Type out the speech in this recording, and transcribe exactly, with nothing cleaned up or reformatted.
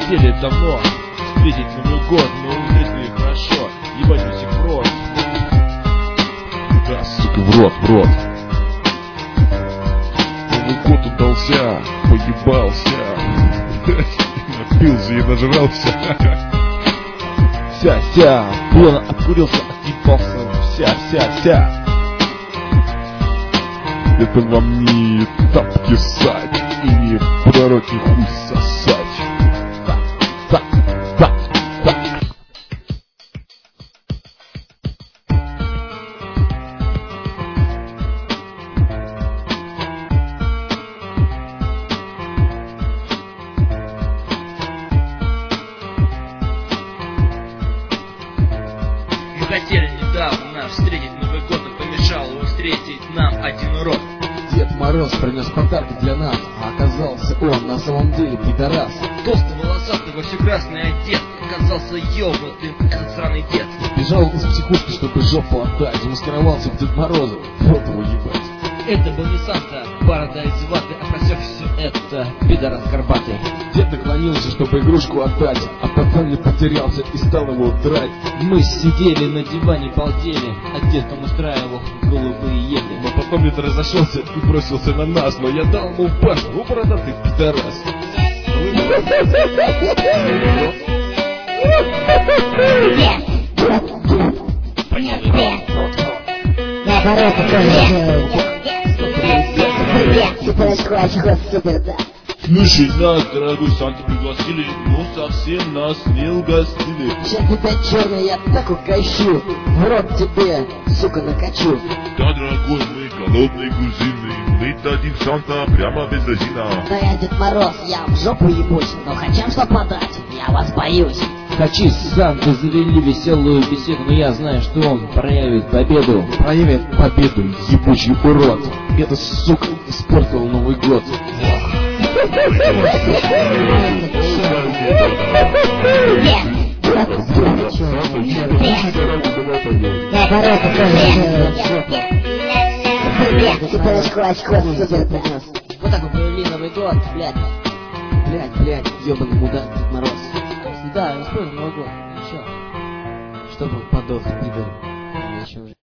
хотели давно встретить Новый год, но умереть хорошо. Ебать у всех в рот. Да, сука, в рот, в рот. Новый год удался, поебался. Напился и нажрался. Ся-ся, плотно обкурился, отъебался. Ся-ся-ся. Это вам не тапки ссать и не пророки хуй сосать. Так, так, так, так. Мы хотели недавно встретить Новый год, но помешал его встретить нам один урод. Дед Мороз принес подарки для нас, а оказался он на самом деле пидорас. Толстый, волосатый, во все красный одет, оказался ёбнутым, как сраный дед. Бежал из психушки, чтобы жопу отдать, замаскировался в Дед Мороза, вот его ебать. Это был не Санта, борода из ваты, а просек все это пидорас горбатый. Дед наклонился, чтобы игрушку отдать, а потом не потерялся и стал его драть. Мы сидели на диване, балдели, а дед там устраивал голубые ели. Но потом дед разошелся и бросился на нас, но я дал ему в башню, ну бородатый пидорас. Наоборот, тоже супер, да. Слушай, нас, дорогой Санта, пригласили, но совсем нас не угостили. Сейчас опять черный, я так укачу, в рот тебе, сука, накачу. Да, дорогой, мы голодные грузины, мы дадим Санта прямо без бензина. Да я Дед Мороз, я в жопу ебусь, но хотим что подать, я вас боюсь. Хачи с Сантой завели веселую беседу, но я знаю, что он проявит победу. Проявит победу, ебучий урод. Это, сука, испортил Новый год. Наоборот, вот так вот провели Новый год, блядь. Блядь, блядь, ёбаный мудак Дед Мороз. Да, используем Новый год, еще. Чтобы подох, пидор. Ничего.